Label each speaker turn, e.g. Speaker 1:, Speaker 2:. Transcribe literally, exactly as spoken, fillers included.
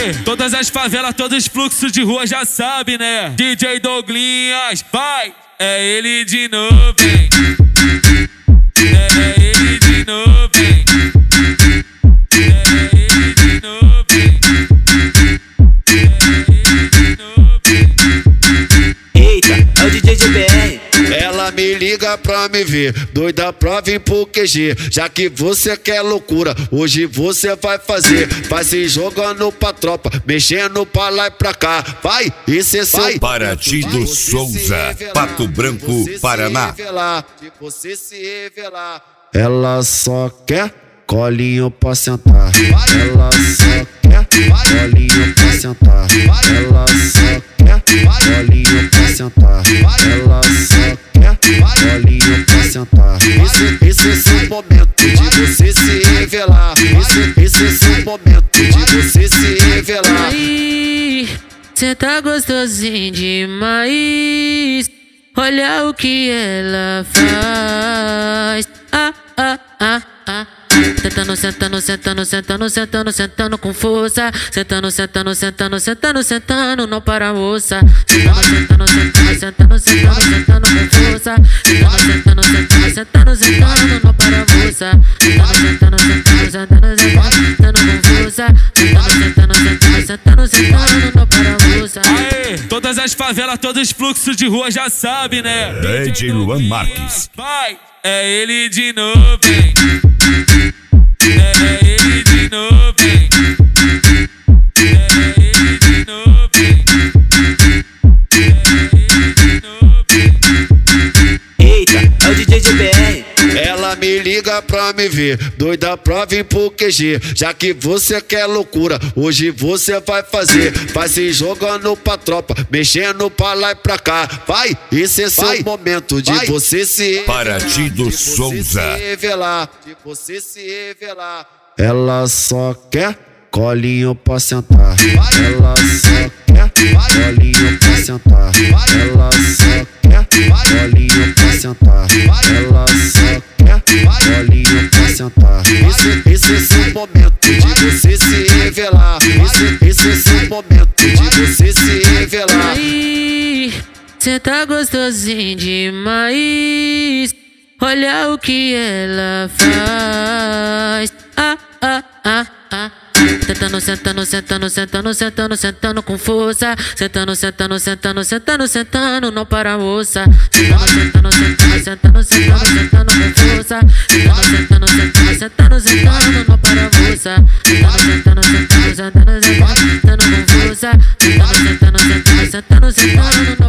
Speaker 1: Aê, todas as favelas, todos os fluxos de rua já sabe, né? D J Douglinhas, vai! É ele de novo, hein? É, é ele de novo, hein? É ele de novo, hein? É ele de novo, hein?
Speaker 2: Eita, é o D J G B R.
Speaker 3: Ela me liga pra me ver, doida pra vir pro Q G. Já que você quer loucura, hoje você vai fazer. Vai se jogando pra tropa, mexendo pra lá e pra cá. Vai, isso é seu
Speaker 4: Paraty do Souza, Pato Branco, Paraná.
Speaker 3: De você se revelar. Ela só quer colinho pra sentar. Ela só quer colinho pra sentar. Ela só quer colinho pra sentar. Ela só quer colinho pra sentar. Esse, esse é seu momento de você se revelar. Esse, esse é seu momento de você se revelar.
Speaker 5: Aí, cê tá gostosinho demais. Olha o que ela faz. Ah, ah, ah, ah. Sentando, sentando, sentando, sentando, sentando, sentando com força. Sentando, sentando, sentando, sentando, sentando, não para a moça. Sentando, sentando, sentando, sentando, sentando, sentando com força. Sentando, sentando, sentando, sentando, sentando, não para a moça. Sentando, sentando, sentando, sentando, sentando com força. Sentando, sentando, sentando, sentando, sentando, não para a moça.
Speaker 1: Aê, todas as favelas, todos os fluxos de rua já sabe, né?
Speaker 4: D J Luan Marques.
Speaker 1: Vai, é ele de novo, hein? É ele de novo, hein? É ele de novo, hein? É ele de novo, hein?
Speaker 2: Eita, é o D J G B R.
Speaker 3: Ela me liga pra me ver, doida pra vir pro Q G. Já que você quer loucura, hoje você vai fazer. Vai se jogando pra tropa, mexendo pra lá e pra cá. Vai, esse é seu momento de você se
Speaker 4: Paraty do Souza.
Speaker 3: revelar. De você se revelar. Ela só quer colinho pra sentar. Ela só quer colinho pra sentar. Ela só quer colinho pra sentar. Ela só quer colinho pra sentar. Esse, esse é seu momento de você se revelar. Esse, esse é seu momento de você se revelar.
Speaker 5: Aí, cê tá gostosinho demais. Olha o que ela faz. Ah, ah, ah, ah. Sentando, sentando, sentando, sentando, sentando, sentando com força. Sentando, sentando, sentando, sentando, sentando, não para a moça. Sentando, sentando, sentando, sentando, sentando, sentando com força. Sentando, sentando, sentando, sentando, sentando, não para a moça. Sentando, sentando, sentando, sentando, sentando, sentando com força. Sentando, sentando, sentando, sentando, sentando, não